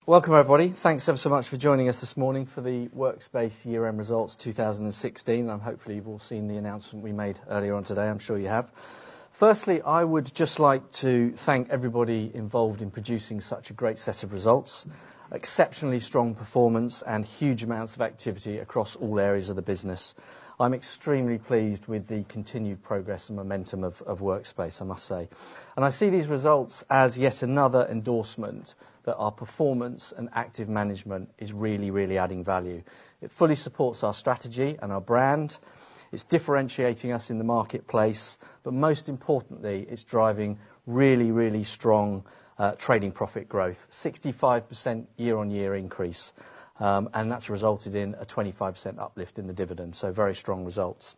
Welcome everybody. Thanks ever so much for joining us this morning for the Workspace year-end results 2016. Hopefully you've all seen the announcement we made earlier on today. I'm sure you have. Firstly, I would just like to thank everybody involved in producing such a great set of results. Exceptionally strong performance and huge amounts of activity across all areas of the business. I'm extremely pleased with the continued progress and momentum of Workspace, I must say. And I see these results as yet another endorsement that our performance and active management is really adding value. It fully supports our strategy and our brand. It's differentiating us in the marketplace, but most importantly, it's driving really strong trading profit growth, 65% year-on-year increase, and that's resulted in a 25% uplift in the dividend, so very strong results.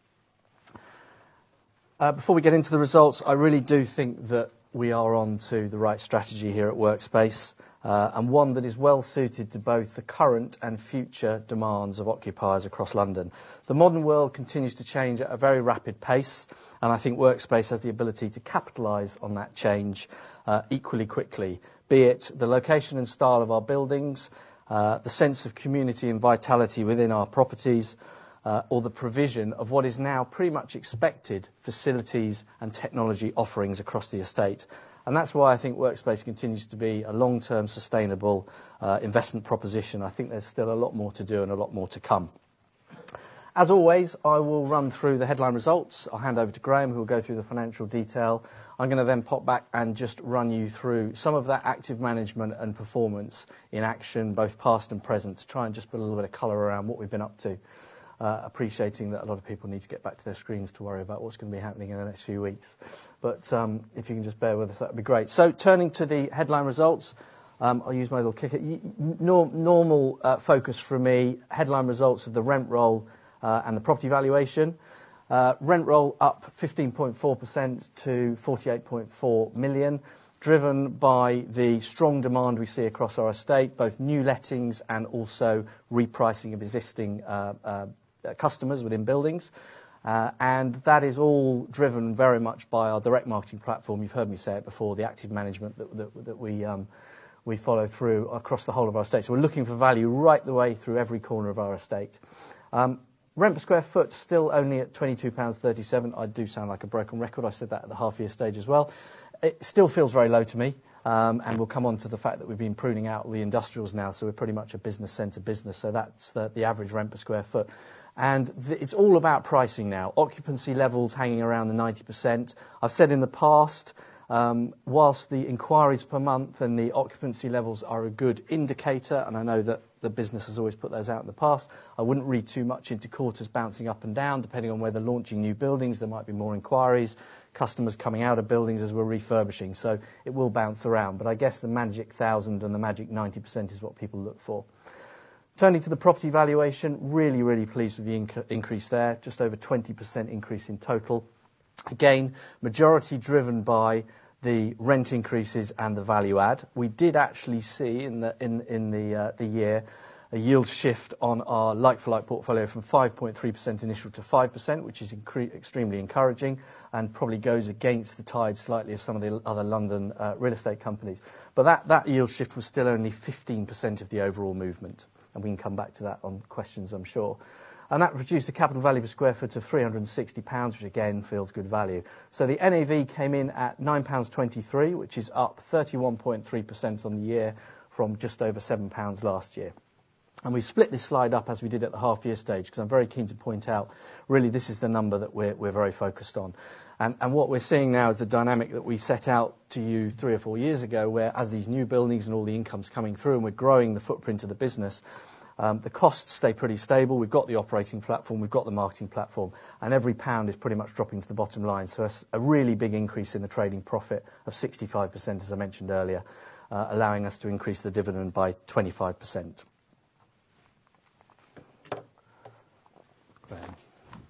Before we get into the results, I really do think that we are on to the right strategy here at Workspace, and one that is well suited to both the current and future demands of occupiers across London. The modern world continues to change at a very rapid pace, and I think Workspace has the ability to capitalise on that change equally quickly, be it the location and style of our buildings, the sense of community and vitality within our properties, or the provision of what is now pretty much expected facilities and technology offerings across the estate. And that's why I think Workspace continues to be a long-term sustainable investment proposition. I think there's still a lot more to do and a lot more to come. As always, I will run through the headline results. I'll hand over to Graham, who will go through the financial detail. I'm going to then pop back and just run you through some of that active management and performance in action, both past and present, to try and just put a little bit of colour around what we've been up to. Appreciating that a lot of people need to get back to their screens to worry about what's going to be happening in the next few weeks. But if you can just bear with us, that would be great. So turning to the headline results, I'll use my little clicker. Normal focus for me, headline results of the rent roll and the property valuation. Rent roll up 15.4% to 48.4 million, driven by the strong demand we see across our estate, both new lettings and also repricing of existing customers within buildings. And that is all driven very much by our direct marketing platform. You've heard me say it before, the active management that we follow through across the whole of our estate. So we're looking for value right the way through every corner of our estate. Rent per square foot still only at £22.37. I do sound like a broken record. I said that at the half year stage as well. It still feels very low to me, and we'll come on to the fact that we've been pruning out the industrials now, so we're pretty much a business centre business, so that's the average rent per square foot. And it's all about pricing now. Occupancy levels hanging around the 90%. I've said in the past, whilst the inquiries per month and the occupancy levels are a good indicator, and I know that the business has always put those out in the past, I wouldn't read too much into quarters bouncing up and down. Depending on whether launching new buildings, there might be more inquiries, customers coming out of buildings as we're refurbishing, so it will bounce around. But I guess the magic 1,000 and the magic 90% is what people look for. Turning to the property valuation, really pleased with the increase there, just over 20% increase in total. Again, majority driven by the rent increases and the value add. We did actually see in the year a yield shift on our like-for-like portfolio from 5.3% initial to 5%, which is extremely encouraging and probably goes against the tide slightly of some of the other London real estate companies. But that yield shift was still only 15% of the overall movement, and we can come back to that on questions, I'm sure. And that produced a capital value per square foot of £360, which again feels good value. So the NAV came in at £9.23, which is up 31.3% on the year from just over £7 last year. And we split this slide up as we did at the half-year stage, because I'm very keen to point out, really, this is the number that we're very focused on. And what we're seeing now is the dynamic that we set out to you 3 or 4 years ago, where as these new buildings and all the income's coming through and we're growing the footprint of the business, the costs stay pretty stable. We've got the operating platform, we've got the marketing platform, and every pound is pretty much dropping to the bottom line. So a really big increase in the trading profit of 65%, as I mentioned earlier, allowing us to increase the dividend by 25%. Graham.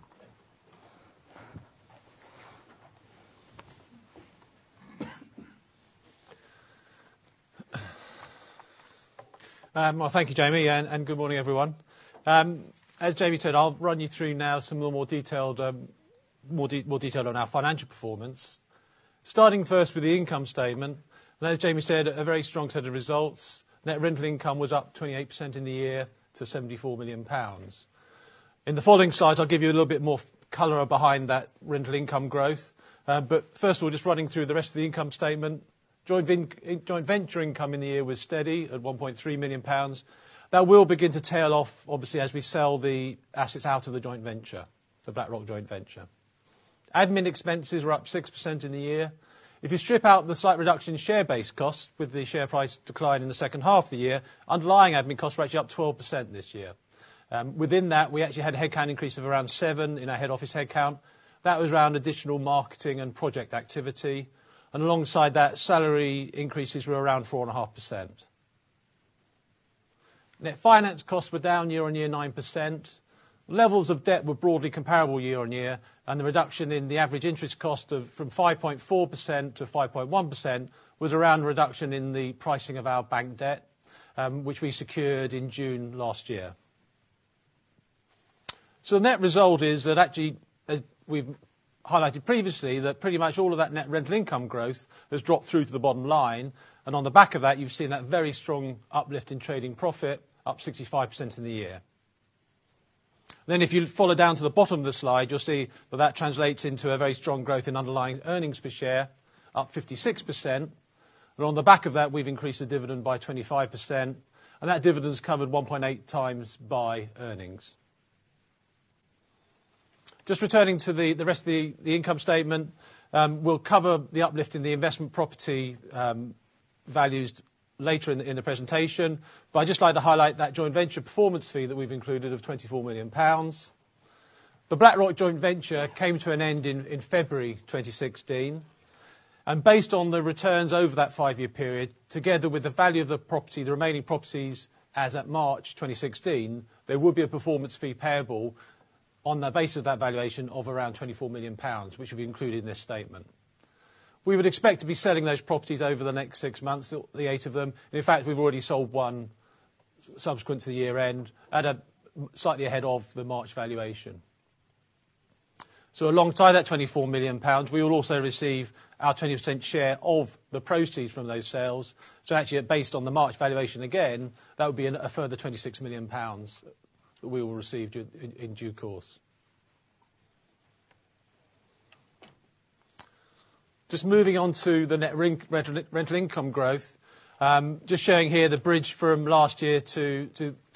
Well, thank you, Jamie, and good morning, everyone. As Jamie said, I'll run you through now some more detailed on our financial performance. Starting first with the income statement, and as Jamie said, a very strong set of results. net rental income was up 28% in the year to £74 million. In the following slides, I'll give you a little bit more colour behind that rental income growth. But first of all, just running through the rest of the income statement. Joint venture income in the year was steady at £1.3 million. That will begin to tail off, obviously, as we sell the assets out of the joint venture, the BlackRock joint venture. Admin expenses were up 6% in the year. If you strip out the slight reduction in share-based costs with the share price decline in the second half of the year, underlying admin costs were actually up 12% this year. Within that, we actually had a headcount increase of around 7 in our head office headcount. That was around additional marketing and project activity. And alongside that, salary increases were around 4.5%. Net finance costs were down year on year 9%. Levels of debt were broadly comparable year on year, and the reduction in the average interest cost from 5.4% to 5.1% was around a reduction in the pricing of our bank debt, which we secured in June last year. So the net result is that actually, as we've highlighted previously, that pretty much all of that net rental income growth has dropped through to the bottom line, and on the back of that, you've seen that very strong uplift in trading profit, up 65% in the year. Then if you follow down to the bottom of the slide, you'll see that that translates into a very strong growth in underlying earnings per share, up 56%. And on the back of that, we've increased the dividend by 25%, and that dividend is covered 1.8 times by earnings. Just returning to the rest of the income statement, we'll cover the uplift in the investment property values later in the presentation, but I'd just like to highlight that joint venture performance fee that we've included of £24 million. The BlackRock joint venture came to an end in February 2016, and based on the returns over that 5-year period, together with the value of the property, the remaining properties as at March 2016, there would be a performance fee payable on the basis of that valuation of around £24 million, which will be included in this statement. We would expect to be selling those properties over the next 6 months, the 8 of them. And in fact, we've already sold one subsequent to the year end at slightly ahead of the March valuation. So alongside that £24 million, we will also receive our 20% share of the proceeds from those sales. So actually, based on the March valuation again, that would be a further £26 million that we will receive in due course. Just moving on to the net rental income growth, just showing here the bridge from last year to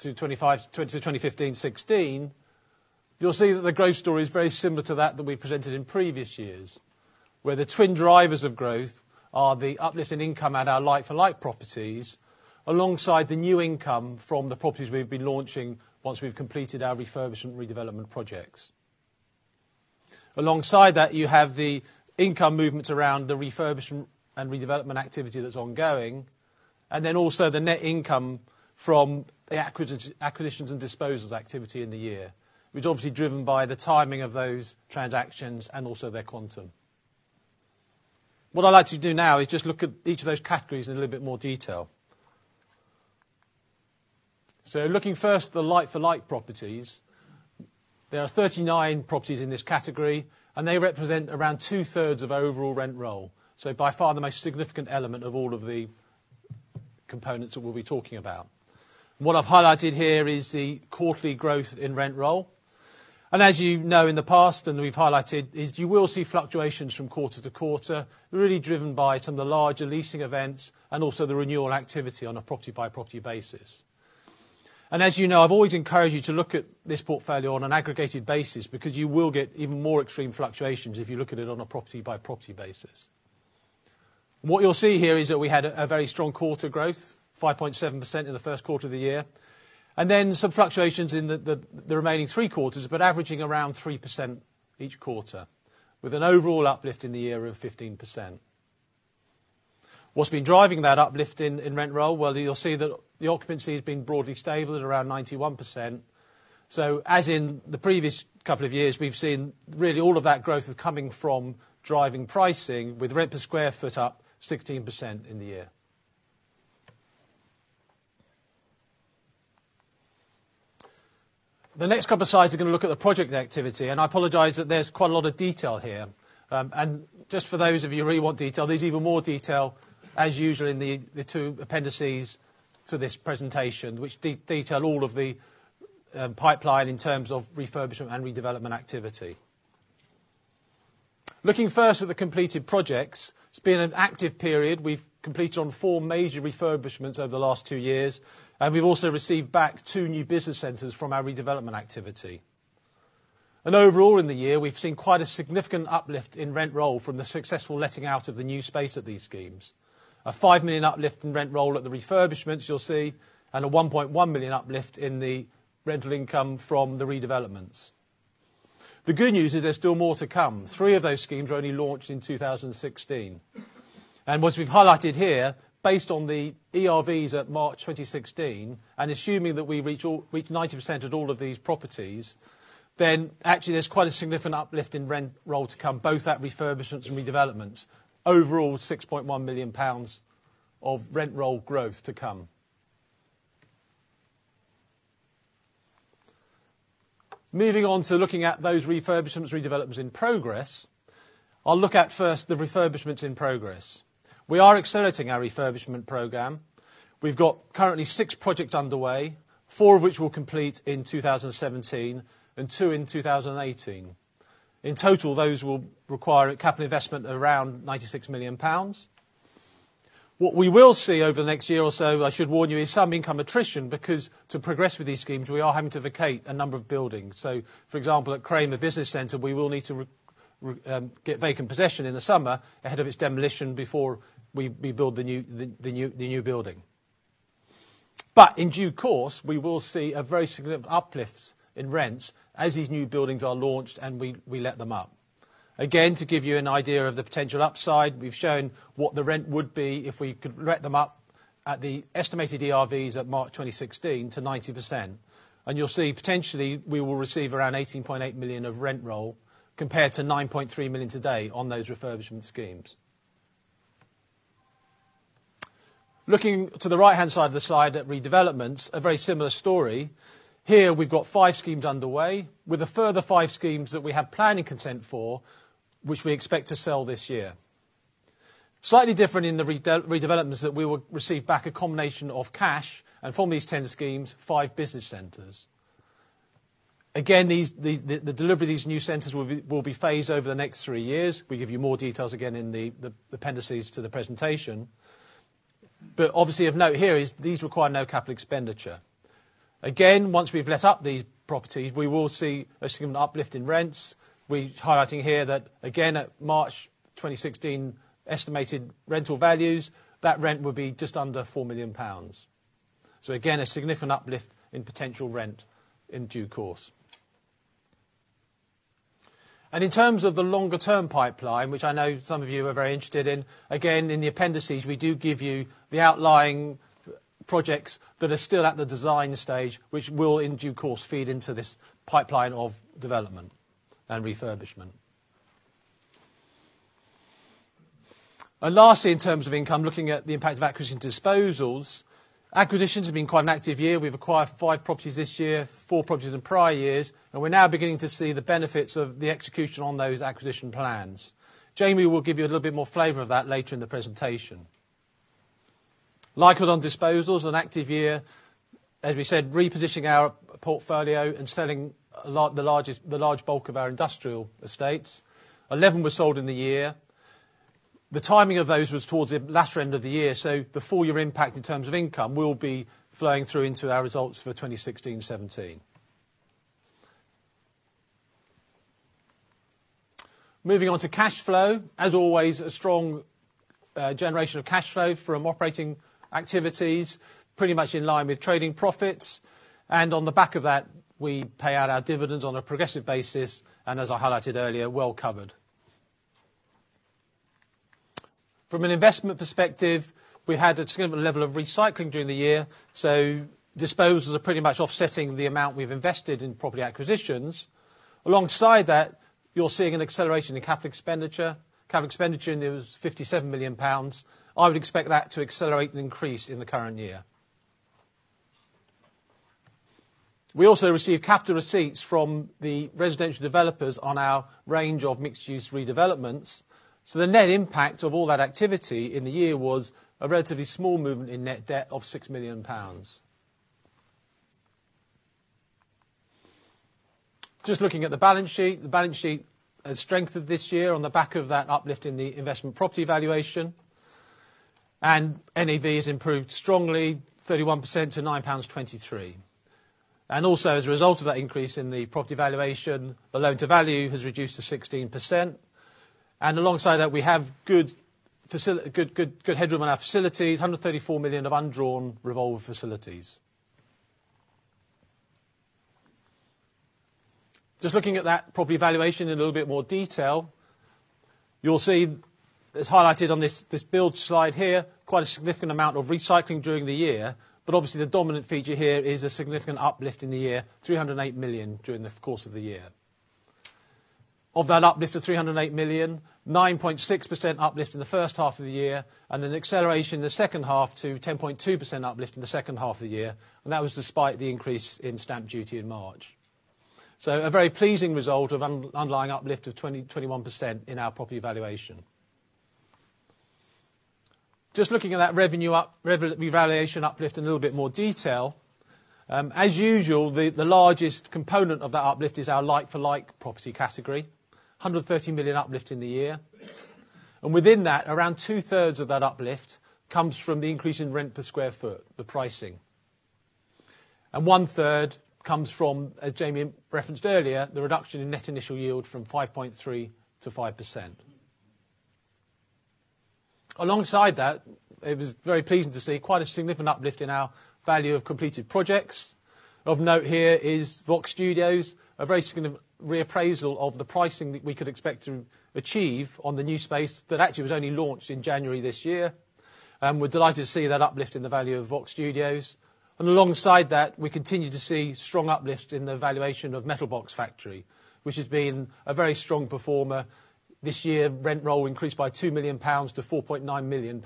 2015-16, you'll see that the growth story is very similar to that we presented in previous years, where the twin drivers of growth are the uplift in income at our like-for-like properties, alongside the new income from the properties we've been launching once we've completed our refurbishment redevelopment projects. Alongside that, you have the income movements around the refurbishment and redevelopment activity that's ongoing, and then also the net income from the acquisitions and disposals activity in the year, which is obviously driven by the timing of those transactions and also their quantum. What I'd like to do now is just look at each of those categories in a little bit more detail. So looking first at the like-for-like properties, there are 39 properties in this category, and they represent around 2/3 of our overall rent roll. So by far the most significant element of all of the components that we'll be talking about. What I've highlighted here is the quarterly growth in rent roll. And as you know in the past, and we've highlighted, is you will see fluctuations from quarter to quarter, really driven by some of the larger leasing events and also the renewal activity on a property-by-property basis. And as you know, I've always encouraged you to look at this portfolio on an aggregated basis because you will get even more extreme fluctuations if you look at it on a property-by-property basis. What you'll see here is that we had a very strong quarter growth, 5.7% in the first quarter of the year, and then some fluctuations in the remaining 3 quarters, but averaging around 3% each quarter, with an overall uplift in the year of 15%. What's been driving that uplift in rent roll? Well, you'll see that the occupancy has been broadly stable at around 91%. So as in the previous couple of years, we've seen really all of that growth is coming from driving pricing, with rent per square foot up 16% in the year. The next couple of slides are going to look at the project activity, and I apologise that there's quite a lot of detail here. And just for those of you who really want detail, there's even more detail, as usual, in the 2 appendices to this presentation, which detail all of the pipeline in terms of refurbishment and redevelopment activity. Looking first at the completed projects, it's been an active period. We've completed on 4 major refurbishments over the last 2 years, and we've also received back 2 new business centres from our redevelopment activity. And overall in the year, we've seen quite a significant uplift in rent roll from the successful letting out of the new space at these schemes. A 5 million uplift in rent roll at the refurbishments, you'll see, and a 1.1 million uplift in the rental income from the redevelopments. The good news is there's still more to come. 3 of those schemes were only launched in 2016. And as we've highlighted here, based on the ERVs at March 2016, and assuming that we reach 90% of all of these properties, then actually there's quite a significant uplift in rent roll to come, both at refurbishments and redevelopments. Overall, £6.1 million of rent roll growth to come. Moving on to looking at those refurbishments, redevelopments in progress, I'll look at first the refurbishments in progress. We are accelerating our refurbishment programme. We've got currently 6 projects underway, 4 of which will complete in 2017 and 2 in 2018. In total, those will require a capital investment of around £96 million. What we will see over the next year or so, I should warn you, is some income attrition because to progress with these schemes, we are having to vacate a number of buildings. So, for example, at Kramer Business Centre, we will need to get vacant possession in the summer ahead of its demolition before we build the new building. But in due course, we will see a very significant uplift in rents as these new buildings are launched and we let them up. Again, to give you an idea of the potential upside, we've shown what the rent would be if we could let them up at the estimated ERVs at March 2016 to 90%. And you'll see potentially we will receive around 18.8 million of rent roll compared to 9.3 million today on those refurbishment schemes. Looking to the right-hand side of the slide at redevelopments, a very similar story. Here we've got 5 schemes underway, with a further 5 schemes that we have planning consent for, which we expect to sell this year. Slightly different in the redevelopments that we will receive back a combination of cash, and from these 10 schemes, 5 business centres. Again, the delivery of these new centres will be phased over the next 3 years. We give you more details again in the appendices to the presentation. But obviously of note here is these require no capital expenditure. Again, once we've let up these properties, we will see a significant uplift in rents. We're highlighting here that, again, at March 2016 estimated rental values, that rent would be just under £4 million. So again, a significant uplift in potential rent in due course. And in terms of the longer-term pipeline, which I know some of you are very interested in, again, in the appendices, we do give you the outlying projects that are still at the design stage, which will, in due course, feed into this pipeline of development and refurbishment. And lastly, in terms of income, looking at the impact of acquisition disposals, acquisitions have been quite an active year. We've acquired 5 properties this year, 4 properties in prior years, and we're now beginning to see the benefits of the execution on those acquisition plans. Jamie will give you a little bit more flavour of that later in the presentation. Likewise on disposals, an active year, as we said, repositioning our portfolio and selling the large bulk of our industrial estates. 11 were sold in the year. The timing of those was towards the latter end of the year, so the full year impact in terms of income will be flowing through into our results for 2016-17. Moving on to cash flow, as always, a strong generation of cash flow from operating activities, pretty much in line with trading profits, and on the back of that, we pay out our dividends on a progressive basis, and as I highlighted earlier, well covered. From an investment perspective, we had a significant level of recycling during the year, so disposals are pretty much offsetting the amount we've invested in property acquisitions. Alongside that, you're seeing an acceleration in capital expenditure. Capital expenditure in there was £57 million. I would expect that to accelerate and increase in the current year. We also received capital receipts from the residential developers on our range of mixed-use redevelopments. So the net impact of all that activity in the year was a relatively small movement in net debt of £6 million. Just looking at the balance sheet has strengthened this year on the back of that uplift in the investment property valuation. And NAV has improved strongly, 31% to £9.23. And also, as a result of that increase in the property valuation, the loan to value has reduced to 16%. And alongside that, we have good headroom on our facilities, 134 million of undrawn revolver facilities. Just looking at that property valuation in a little bit more detail, you'll see, as highlighted on this build slide here, quite a significant amount of recycling during the year. But obviously the dominant feature here is a significant uplift in the year, 308 million during the course of the year. Of that uplift of 308 million, 9.6% uplift in the first half of the year, and an acceleration in the second half to 10.2% uplift in the second half of the year. And that was despite the increase in stamp duty in March. So a very pleasing result of underlying uplift of 21% in our property valuation. Just looking at that revaluation uplift in a little bit more detail, as usual, the largest component of that uplift is our like-for-like property category, 130 million uplift in the year. And within that, around two-thirds of that uplift comes from the increase in rent per square foot, the pricing. And one-third comes from, as Jamie referenced earlier, the reduction in net initial yield from 5.3 to 5%. Alongside that, it was very pleasing to see quite a significant uplift in our value of completed projects. Of note here is Vox Studios, a very significant reappraisal of the pricing that we could expect to achieve on the new space that actually was only launched in January this year. We're delighted to see that uplift in the value of Vox Studios. And alongside that, we continue to see strong uplifts in the valuation of Metal Box Factory, which has been a very strong performer. This year, rent roll increased by £2 million to £4.9 million.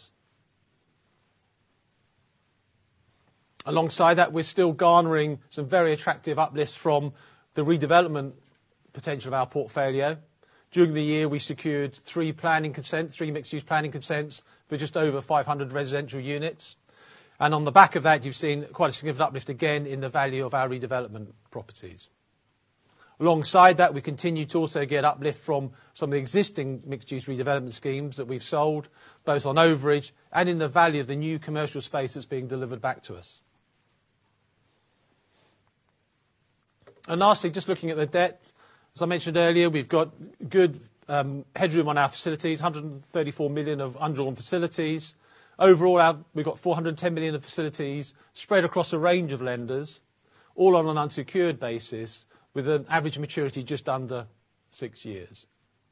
Alongside that, we're still garnering some very attractive uplifts from the redevelopment potential of our portfolio. During the year, we secured three mixed-use planning consents for just over 500 residential units. And on the back of that, you've seen quite a significant uplift again in the value of our redevelopment properties. Alongside that, we continue to also get uplift from some of the existing mixed-use redevelopment schemes that we've sold, both on overage and in the value of the new commercial space that's being delivered back to us. And lastly, just looking at the debt, as I mentioned earlier, we've got good headroom on our facilities, 134 million of undrawn facilities. Overall, we've got 410 million of facilities spread across a range of lenders, all on an unsecured basis, with an average maturity just under 6 years.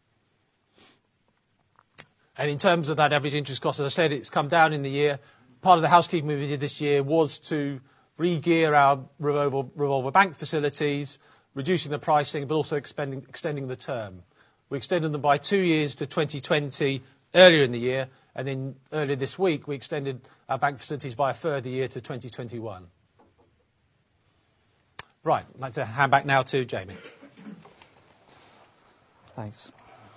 And in terms of that average interest cost, as I said, it's come down in the year. Part of the housekeeping we did this year was to re-gear our revolver bank facilities, reducing the pricing, but also extending the term. We extended them by 2 years to 2020 earlier in the year, and then earlier this week we extended our bank facilities by a further year to 2021. Right, I'd like to hand back now to Jamie. Thanks,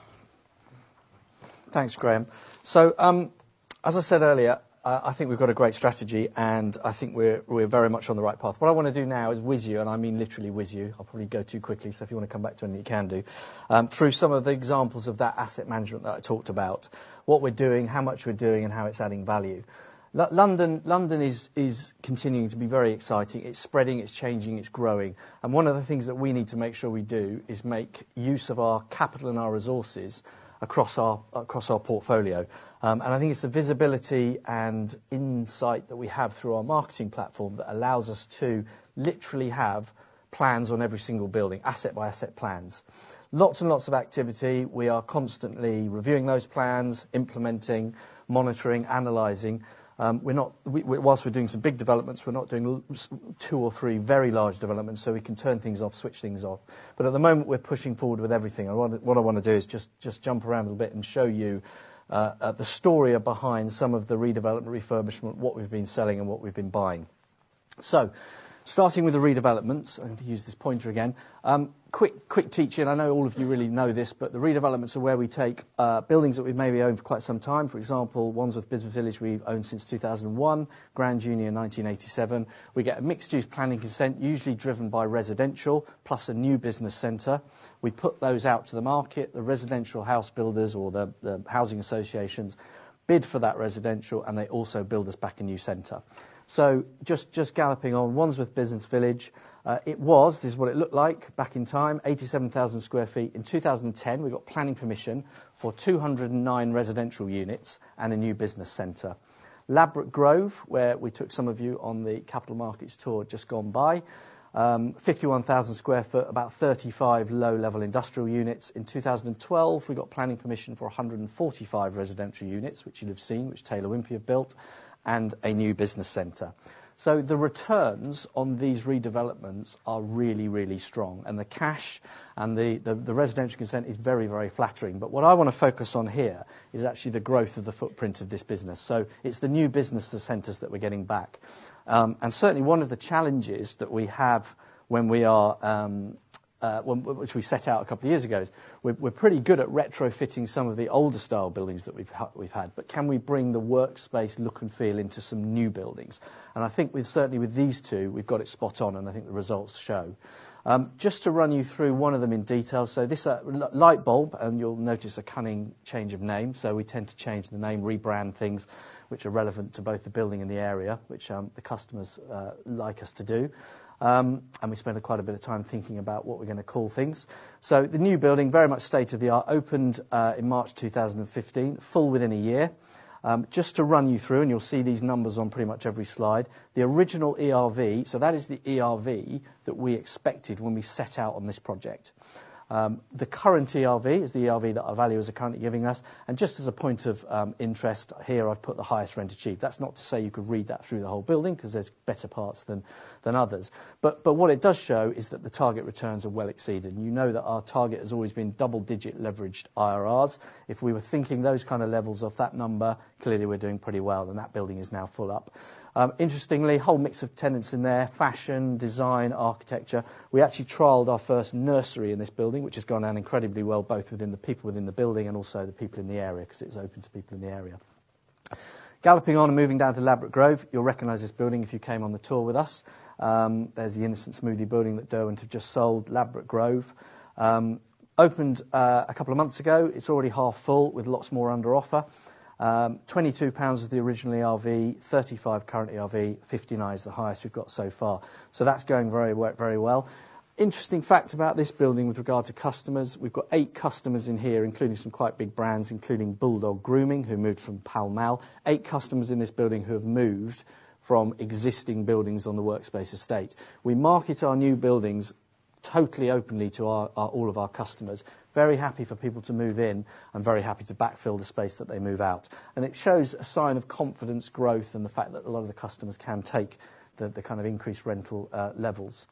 Graham. So, as I said earlier, I think we've got a great strategy, and I think we're very much on the right path. What I want to do now is whiz you, and I mean literally whiz you. I'll probably go too quickly, so if you want to come back to anything, you can do. Through some of the examples of that asset management that I talked about, what we're doing, how much we're doing, and how it's adding value. London is continuing to be very exciting. It's spreading, it's changing, it's growing. And one of the things that we need to make sure we do is make use of our capital and our resources across our portfolio. And I think it's the visibility and insight that we have through our marketing platform that allows us to literally have plans on every single building, asset by asset plans. Lots and lots of activity. We are constantly reviewing those plans, implementing, monitoring, analysing. Whilst we're doing some big developments, we're not doing 2 or 3 very large developments, so we can turn things off, switch things off. But at the moment, we're pushing forward with everything. And what I want to do is just jump around a little bit and show you the story behind some of the redevelopment, refurbishment, what we've been selling and what we've been buying. So, Starting with the redevelopments, I'm going to use this pointer again. Quick teaching, I know all of you really know this, but the redevelopments are where we take buildings that we've maybe owned for quite some time. For example, Wandsworth Business Village we've owned since 2001, Grand Union 1987. We get a mixed-use planning consent, usually driven by residential, plus a new business centre. We put those out to the market. The residential house builders or the housing associations bid for that residential, and they also build us back a new centre. So just galloping on, Wandsworth Business Village, this is what it looked like back in time, 87,000 square feet. In 2010, we got planning permission for 209 residential units and a new business centre. Ladbroke Grove, where we took some of you on the capital markets tour just gone by, 51,000 square foot, about 35 low-level industrial units. In 2012, we got planning permission for 145 residential units, which you'll have seen, which Taylor Wimpey have built, and a new business centre. So the returns on these redevelopments are really, really strong, and the cash and the residential consent is very, very flattering. But what I want to focus on here is actually the growth of the footprint of this business. So it's the new business centres that we're getting back. And certainly one of the challenges that we have when we are which we set out a couple of years ago, is we're pretty good at retrofitting some of the older style buildings that we've had, but can we bring the workspace look and feel into some new buildings? And I think certainly with these two, we've got it spot on, and I think the results show. Just to run you through one of them in detail, so this light bulb, and you'll notice a cunning change of name, so we tend to change the name, rebrand things which are relevant to both the building and the area, which the customers like us to do. And we spend quite a bit of time thinking about what we're going to call things. So the new building, very much state-of-the-art, opened in March 2015, full within a year. Just to run you through, and you'll see these numbers on pretty much every slide, the original ERV, so that is the ERV that we expected when we set out on this project. The current ERV is the ERV that our valuers are currently giving us, and just as a point of interest, here I've put the highest rent achieved. That's not to say you could read that through the whole building, because there's better parts than others. But what it does show is that the target returns are well exceeded. And you know that our target has always been double-digit leveraged IRRs. If we were thinking those kind of levels of that number, clearly we're doing pretty well, and that building is now full up. Interestingly, whole mix of tenants in there, fashion, design, architecture. We actually trialled our first nursery in this building, which has gone down incredibly well, both within the people within the building and also the people in the area, because it's open to people in the area. Galloping on and moving down to Ladbroke Grove, you'll recognise this building if you came on the tour with us. There's the Innocent Smoothie building that Derwent have just sold, Ladbroke Grove. Opened a couple of months ago. It's already half full with lots more under offer. £22 was the original ERV, 35 current ERV, 59 is the highest we've got so far. So that's going very, very well. Interesting fact about this building with regard to customers, we've got 8 customers in here, including some quite big brands, including Bulldog Grooming, who moved from Pall Mall. 8 customers in this building who have moved from existing buildings on the Workspace estate. We market our new buildings totally openly to all of our customers. Very happy for people to move in and very happy to backfill the space that they move out. And it shows a sign of confidence, growth, and the fact that a lot of the customers can take the kind of increased rental levels.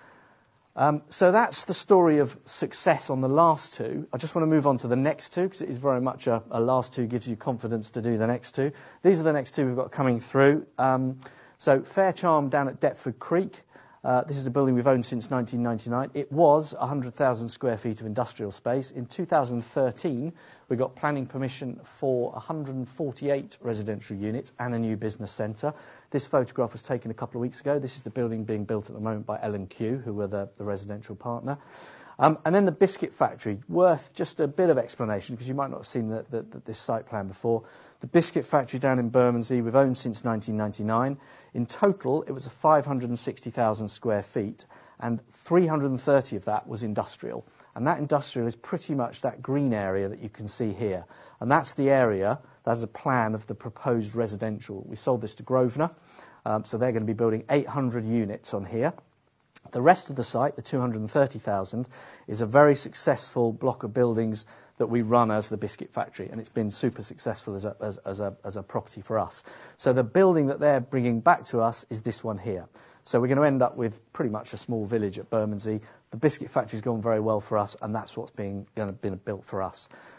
So that's the story of success on the last two. I just want to move on to the next two, because it is very much a last two gives you confidence to do the next two. These are the next two we've got coming through. So Faircharm down at Deptford Creek. This is a building we've owned since 1999. It was 100,000 square feet of industrial space. In 2013, we got planning permission for 148 residential units and a new business centre. This photograph was taken a couple of weeks ago. This is the building being built at the moment by L&Q, who were the residential partner. And then the Biscuit Factory, worth just a bit of explanation, because you might not have seen this site plan before. The Biscuit Factory down in Bermondsey, we've owned since 1999. In total, it was 560,000 square feet, and 330 of that was industrial. And that industrial is pretty much that green area that you can see here. And that's the area, that's a plan of the proposed residential. We sold this to Grosvenor, so they're going to be building 800 units on here. The rest of the site, the 230,000, is a very successful block of buildings that we run as the Biscuit Factory, and it's been super successful as a property for us. So the building that they're bringing back to us is this one here. So we're going to end up with pretty much a small village at Bermondsey. The Biscuit Factory's gone very well for us, and that's what's been built for us.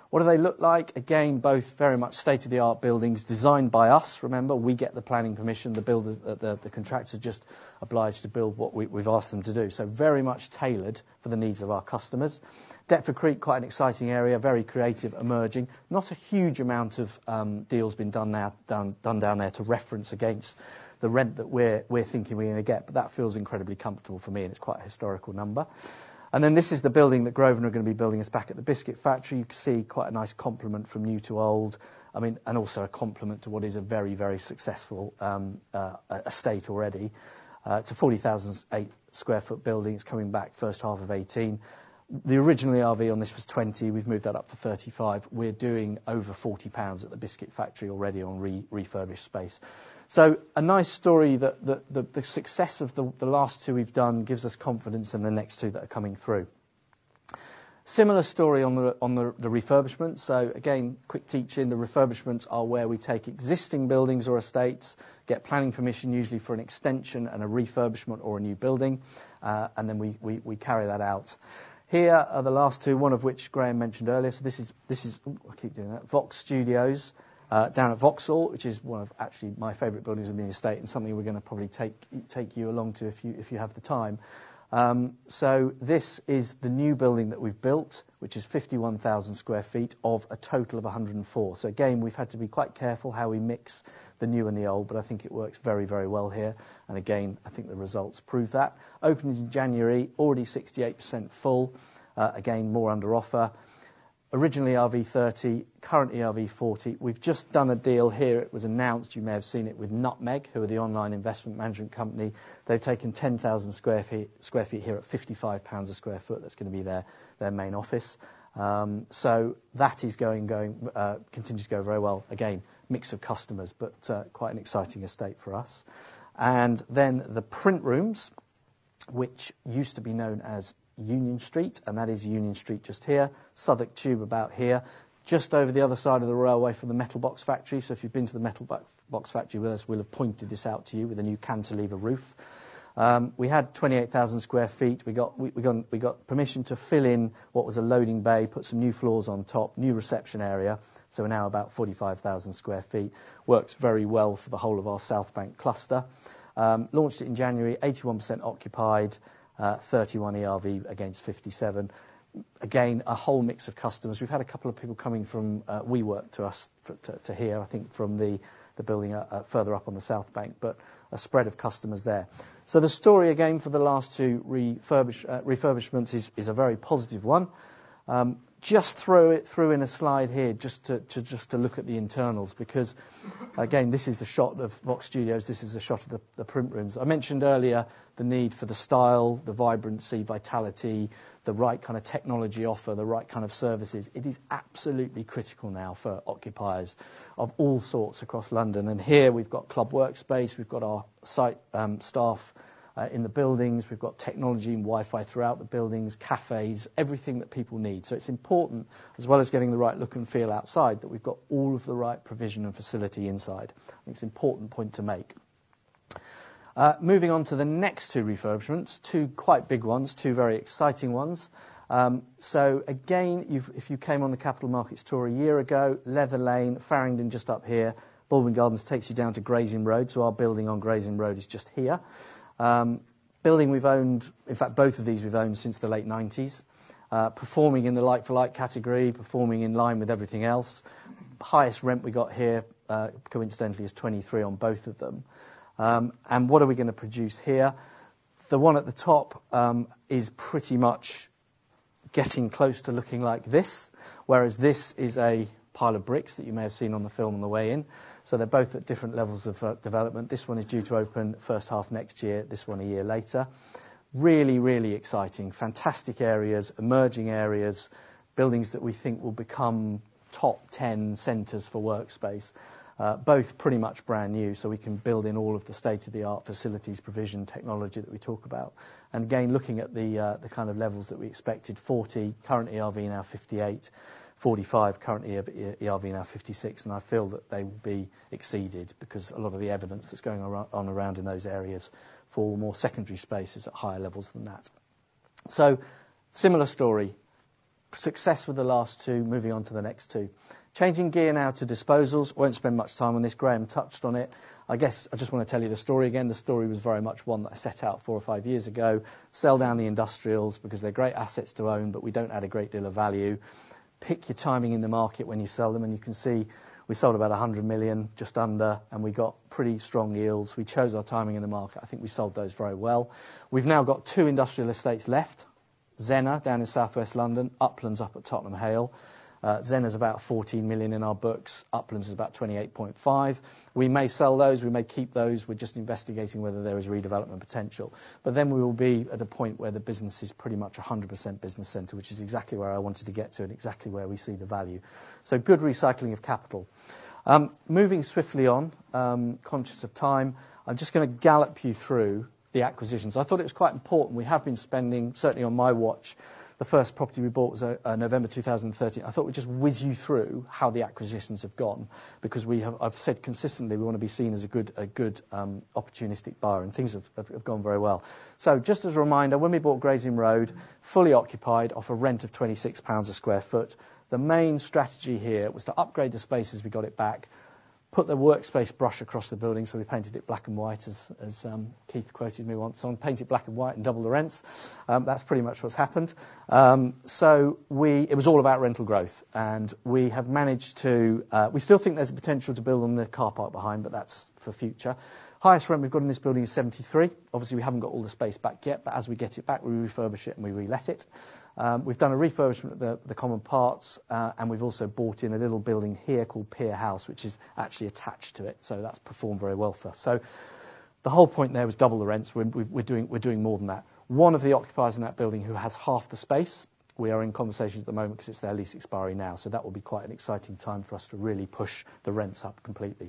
What do they look like? Again, both very much state-of-the-art buildings designed by us. Remember, we get the planning permission. The builders, the contractors just obliged to build what we've asked them to do. So very much tailored for the needs of our customers. Deptford Creek, quite an exciting area, very creative, emerging. Not a huge amount of deals been done down there to reference against the rent that we're thinking we're going to get, but that feels incredibly comfortable for me, and it's quite a historical number. And then this is the building that Grosvenor are going to be building us back at the Biscuit Factory. You can see quite a nice complement from new to old. I mean, and also a complement to what is a very, very successful estate already. It's a 40,008 square foot building. It's coming back first half of 18. The original ERV on this was 20. We've moved that up to 35. We're doing over £40 at the Biscuit Factory already on refurbished space. So a nice story that the success of the last two we've done gives us confidence in the next two that are coming through. Similar story on the refurbishment. So again, quick teaching, the refurbishments are where we take existing buildings or estates, get planning permission usually for an extension and a refurbishment or a new building, and then we carry that out. Here are the last two, one of which Graham mentioned earlier. So this is I keep doing that, Vox Studios down at Vauxhall, which is one of actually my favourite buildings in the estate and something we're going to probably take you along to if you have the time. So this is the new building that we've built, which is 51,000 square feet of a total of 104. So again, we've had to be quite careful how we mix the new and the old, but I think it works very, very well here. And again, I think the results prove that. Opened in January, already 68% full. Again, more under offer. Originally ERV 30, current ERV 40. We've just done a deal here. It was announced, you may have seen it, with Nutmeg, who are the online investment management company. They've taken 10,000 square feet here at £55 a square foot. That's going to be their main office. So that is continues to go very well. Again, mix of customers, but quite an exciting estate for us. And then the print rooms, which used to be known as Union Street, and that is Union Street just here, Southwark Tube about here, just over the other side of the railway from the Metal Box Factory. So if you've been to the Metal Box Factory with us, we'll have pointed this out to you with a new cantilever roof. We had 28,000 square feet. We got permission to fill in what was a loading bay, put some new floors on top, new reception area. So we're now about 45,000 square feet. Works very well for the whole of our South Bank cluster. Launched it in January, 81% occupied. 31 ERV against 57. Again, a whole mix of customers. We've had a couple of people coming from WeWork to us to here, I think from the building further up on the South Bank, but a spread of customers there. So the story again for the last two refurbishments is a very positive one. Just throw in a slide here just to look at the internals, because again, this is a shot of Vox Studios, this is a shot of the print rooms. I mentioned earlier the need for the style, the vibrancy, vitality, the right kind of technology offer, the right kind of services. It is absolutely critical now for occupiers of all sorts across London. And here we've got club workspace, we've got our site staff in the buildings, we've got technology and Wi-Fi throughout the buildings, cafes, everything that people need. So it's important, as well as getting the right look and feel outside, that we've got all of the right provision and facility inside. I think it's an important point to make. Moving on to the next two refurbishments, two quite big ones, two very exciting ones. So again, if you came on the Capital Markets Tour a year ago, Leather Lane, Farringdon just up here, Baldwin Gardens takes you down to Gray's Inn Road, so our building on Gray's Inn Road is just here. Building we've owned, in fact both of these we've owned since the late 90s, performing in the like-for-like category, performing in line with everything else. Highest rent we got here, coincidentally, is 23 on both of them. And what are we going to produce here? The one at the top is pretty much getting close to looking like this, whereas this is a pile of bricks that you may have seen on the film on the way in. So they're both at different levels of development. This one is due to open first half next year, this one a year later. Really, really exciting, fantastic areas, emerging areas, buildings that we think will become top 10 centres for workspace. Both pretty much brand new, so we can build in all of the state-of-the-art facilities, provision, technology that we talk about. And again, looking at the kind of levels that we expected, 40, current ERV now 58, 45, current ERV now 56, and I feel that they will be exceeded because a lot of the evidence that's going on around in those areas for more secondary spaces at higher levels than that. So, similar story. Success with the last two, moving on to the next two. Changing gear now to disposals. Won't spend much time on this. Graham touched on it. I guess I just want to tell you the story again. The story was very much one that I set out 4 or 5 years ago. Sell down the industrials because they're great assets to own, but we don't add a great deal of value. Pick your timing in the market when you sell them, and you can see we sold about 100 million, just under, and we got pretty strong yields. We chose our timing in the market. I think we sold those very well. We've now got 2 industrial estates left. Zena down in southwest London, Uplands up at Tottenham Hale. Zena's about 14 million in our books. Uplands is about 28.5. We may sell those, we may keep those. We're just investigating whether there is redevelopment potential. But then we will be at a point where the business is pretty much 100% business centre, which is exactly where I wanted to get to and exactly where we see the value. So good recycling of capital. Moving swiftly on, conscious of time, I'm just going to gallop you through the acquisitions. I thought it was quite important. We have been spending, certainly on my watch, the first property we bought was November 2013. I thought we'd just whiz you through how the acquisitions have gone, because I've said consistently we want to be seen as a good opportunistic buyer, and things have gone very well. So just as a reminder, when we bought Gray's Inn Road, fully occupied off a rent of £26 a square foot, the main strategy here was to upgrade the space as we got it back, put the workspace brush across the building, so we painted it black and white, as Keith quoted me once on, paint it black and white and double the rents. That's pretty much what's happened. So it was all about rental growth, and we have managed to, we still think there's a potential to build on the car park behind, but that's for future. Highest rent we've got in this building is 73. Obviously, we haven't got all the space back yet, but as we get it back, we refurbish it and we relet it. We've done a refurbishment of the common parts, and we've also bought in a little building here called Pier House, which is actually attached to it. So that's performed very well for us. So the whole point there was double the rents. We're doing more than that. One of the occupiers in that building who has half the space, we are in conversations at the moment because it's their lease expiry now. So that will be quite an exciting time for us to really push the rents up completely.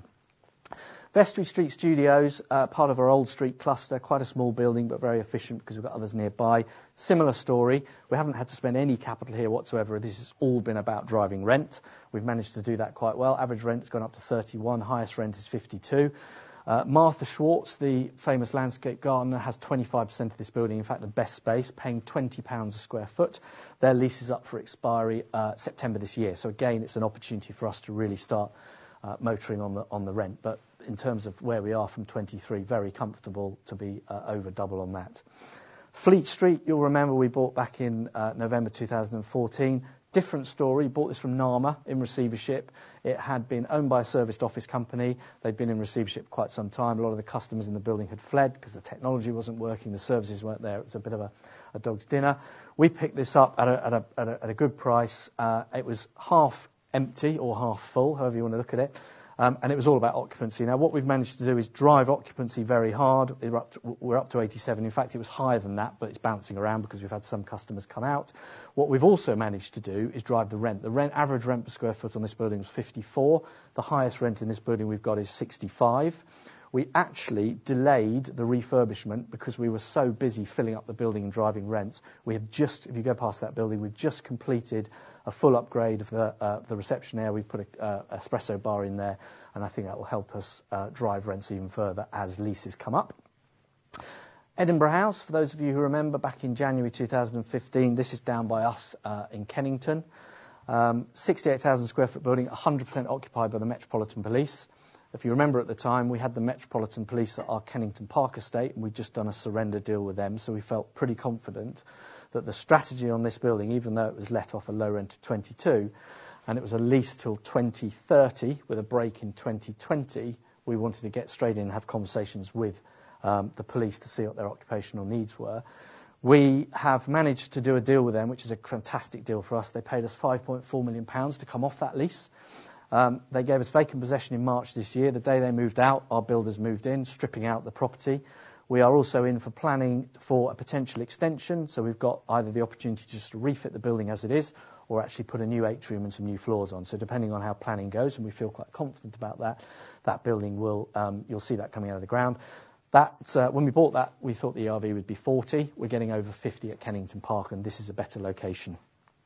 Vestry Street Studios, part of our Old Street cluster, quite a small building but very efficient because we've got others nearby. Similar story, we haven't had to spend any capital here whatsoever. This has all been about driving rent. We've managed to do that quite well. Average rent has gone up to 31, highest rent is 52. Martha Schwartz, the famous landscape gardener, has 25% of this building, in fact the best space, paying £20 a square foot. Their lease is up for expiry September this year. So again, it's an opportunity for us to really start motoring on the rent, but in terms of where we are from 23, very comfortable to be over double on that. Fleet Street, you'll remember we bought back in November 2014. Different story, bought this from NAMA in receivership. It had been owned by a serviced office company. They'd been in receivership quite some time. A lot of the customers in the building had fled because the technology wasn't working, the services weren't there. It was a bit of a dog's dinner. We picked this up at a good price. It was half empty or half full, however you want to look at it. And it was all about occupancy. Now, what we've managed to do is drive occupancy very hard. We're up to 87. In fact, it was higher than that, but it's bouncing around because we've had some customers come out. What we've also managed to do is drive the rent. The average rent per square foot on this building is 54. The highest rent in this building we've got is 65. We actually delayed the refurbishment because we were so busy filling up the building and driving rents. We have just, if you go past that building, we've just completed a full upgrade of the reception area. We've put an espresso bar in there, and I think that will help us drive rents even further as leases come up. Edinburgh House, for those of you who remember, back in January 2015, this is down by us in Kennington. 68,000 square foot building, 100% occupied by the Metropolitan Police. If you remember at the time, we had the Metropolitan Police at our Kennington Park estate, and we'd just done a surrender deal with them, so we felt pretty confident that the strategy on this building, even though it was let off a low rent of 22, and it was a lease till 2030 with a break in 2020, we wanted to get straight in and have conversations with the police to see what their occupational needs were. We have managed to do a deal with them, which is a fantastic deal for us. They paid us £5.4 million to come off that lease. They gave us vacant possession in March this year. The day they moved out, our builders moved in, stripping out the property. We are also in for planning for a potential extension, so we've got either the opportunity to just refit the building as it is, or actually put a new atrium and some new floors on. So depending on how planning goes, and we feel quite confident about that, that building will, you'll see that coming out of the ground. When we bought that, we thought the ERV would be 40. We're getting over 50 at Kennington Park, and this is a better location.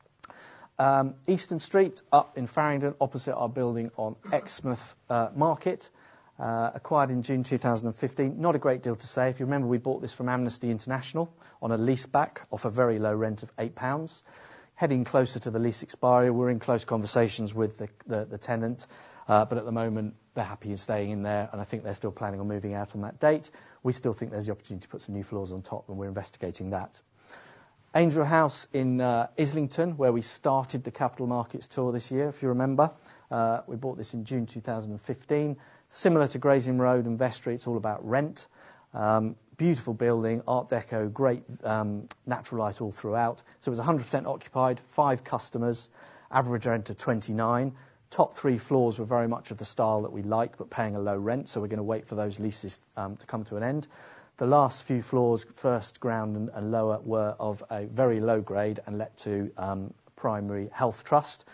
Eastern Street, up in Farringdon, opposite our building on Exmouth Market. Acquired in June 2015. Not a great deal to say. If you remember, we bought this from Amnesty International on a lease back off a very low rent of £8. heading closer to the lease expiry. We're in close conversations with the tenant, but at the moment they're happy in staying in there, and I think they're still planning on moving out on that date. We still think there's the opportunity to put some new floors on top, and we're investigating that. Ainsworth House in Islington, where we started the capital markets tour this year, if you remember. We bought this in June 2015. Similar to Gray's Inn Road and Vestry, it's all about rent. Beautiful building, Art Deco, great natural light all throughout. So it was 100% occupied, 5 customers, average rent of 29. Top 3 floors were very much of the style that we like, but paying a low rent, so we're going to wait for those leases to come to an end. The last few floors, first, ground and lower, were of a very low grade and let to Primary Health Trust.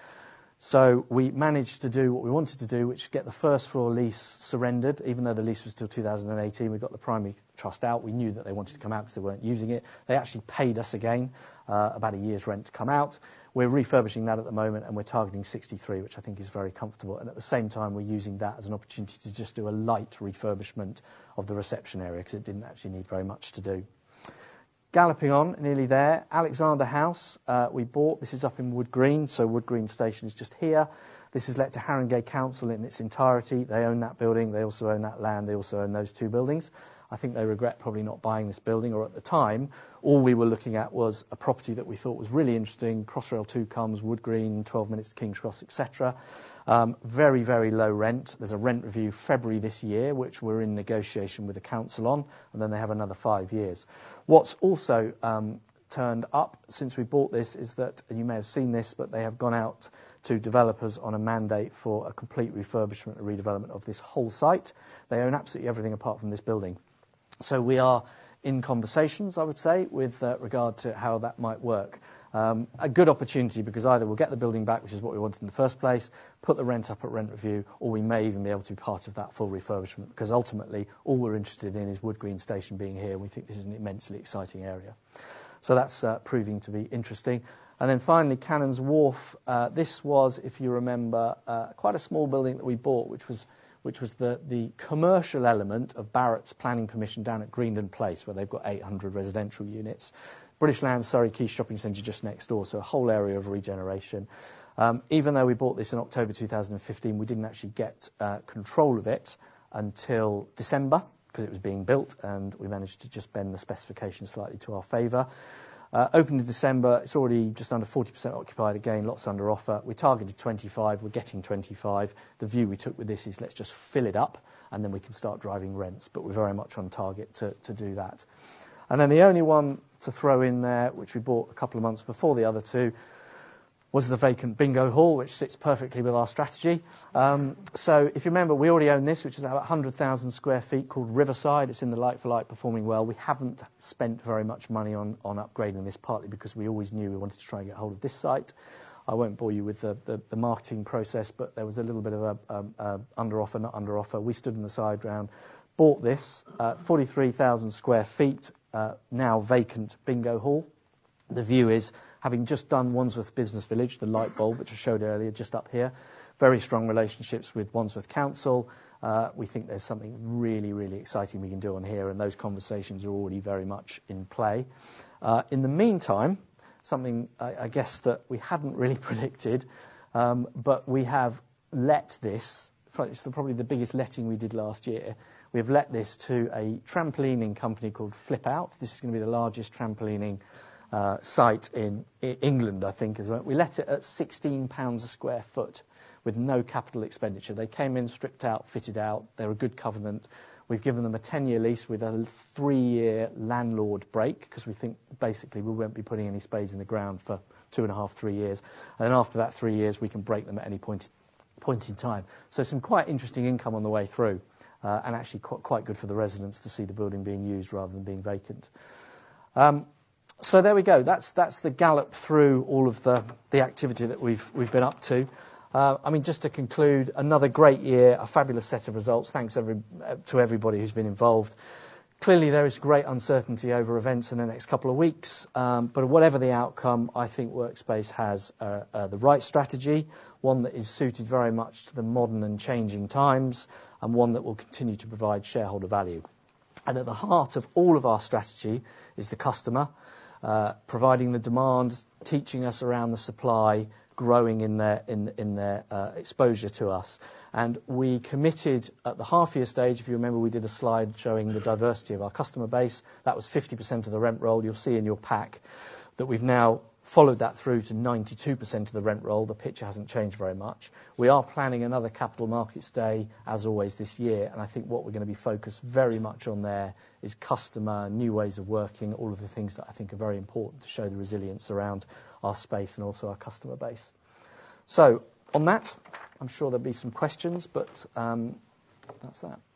So we managed to do what we wanted to do, which is get the first floor lease surrendered. Even though the lease was till 2018, we got the Primary Trust out. We knew that they wanted to come out because they weren't using it. They actually paid us again about a year's rent to come out. We're refurbishing that at the moment, and we're targeting 63, which I think is very comfortable. And at the same time, we're using that as an opportunity to just do a light refurbishment of the reception area because it didn't actually need very much to do. Galloping on, nearly there, Alexander House we bought. This is up in Wood Green, so Wood Green Station is just here. This is let to Haringey Council in its entirety. They own that building. They also own that land. They also own those 2 buildings. I think they regret probably not buying this building, or at the time, all we were looking at was a property that we thought was really interesting. Crossrail 2 comes, Wood Green, 12 minutes to King's Cross, etc. Very, very low rent. There's a rent review February this year, which we're in negotiation with the council on, and then they have another 5 years. What's also turned up since we bought this is that, and you may have seen this, but they have gone out to developers on a mandate for a complete refurbishment and redevelopment of this whole site. They own absolutely everything apart from this building. So we are in conversations, I would say, with regard to how that might work. A good opportunity because either we'll get the building back, which is what we wanted in the first place, put the rent up at rent review, or we may even be able to be part of that full refurbishment, because ultimately all we're interested in is Wood Green Station being here. We think this is an immensely exciting area. So that's proving to be interesting. And then finally, Cannons Wharf. This was, if you remember, quite a small building that we bought, which was the commercial element of Barratt's planning permission down at Greenland Place, where they've got 800 residential units. British Land Surrey Quay Shopping Centre just next door, so a whole area of regeneration. Even though we bought this in October 2015, we didn't actually get control of it until December, because it was being built, and we managed to just bend the specifications slightly to our favour. Opened in December, it's already just under 40% occupied again, lots under offer. We targeted 25, we're getting 25. The view we took with this is let's just fill it up and then we can start driving rents, but we're very much on target to do that. And then the only one to throw in there, which we bought a couple of months before the other 2, was the vacant bingo hall, which sits perfectly with our strategy. So if you remember, we already own this, which is about 100,000 square feet, called Riverside. It's in the like-for-like, performing well. We haven't spent very much money on upgrading this, partly because we always knew we wanted to try and get hold of this site. I won't bore you with the marketing process, but there was a little bit of a under offer, not under offer. We stood in the side round, bought this, 43,000 square feet, now vacant bingo hall. The view is, having just done Wandsworth Business Village, the light bulb, which I showed earlier, just up here, very strong relationships with Wandsworth Council. We think there's something really, really exciting we can do on here, and those conversations are already very much in play. In the meantime, something I guess that we hadn't really predicted, but we have let this, it's probably the biggest letting we did last year. We have let this to a trampolining company called Flip Out. This is going to be the largest trampolining site in England, I think. We let it at £16 a square foot with no capital expenditure. They came in, stripped out, fitted out. They're a good covenant. We've given them a 10-year lease with a 3-year landlord break, because we think basically we won't be putting any spades in the ground for 2.5, 3 years. And then after that 3 years, we can break them at any point in time. So some quite interesting income on the way through, and actually quite good for the residents to see the building being used rather than being vacant. So there we go. That's the gallop through all of the activity that we've been up to. I mean, just to conclude, another great year, a fabulous set of results. Thanks to everybody who's been involved. Clearly, there is great uncertainty over events in the next couple of weeks, but whatever the outcome, I think Workspace has the right strategy, one that is suited very much to the modern and changing times, and one that will continue to provide shareholder value. And at the heart of all of our strategy is the customer. providing the demand, teaching us around the supply, growing in their exposure to us. And we committed at the half-year stage, if you remember, we did a slide showing the diversity of our customer base. That was 50% of the rent roll. You'll see in your pack that we've now followed that through to 92% of the rent roll. The picture hasn't changed very much. We are planning another Capital Markets Day, as always, this year, and I think what we're going to be focused very much on there is customer, new ways of working, all of the things that I think are very important to show the resilience around our space and also our customer base. So, on that, I'm sure there'll be some questions, but that's that.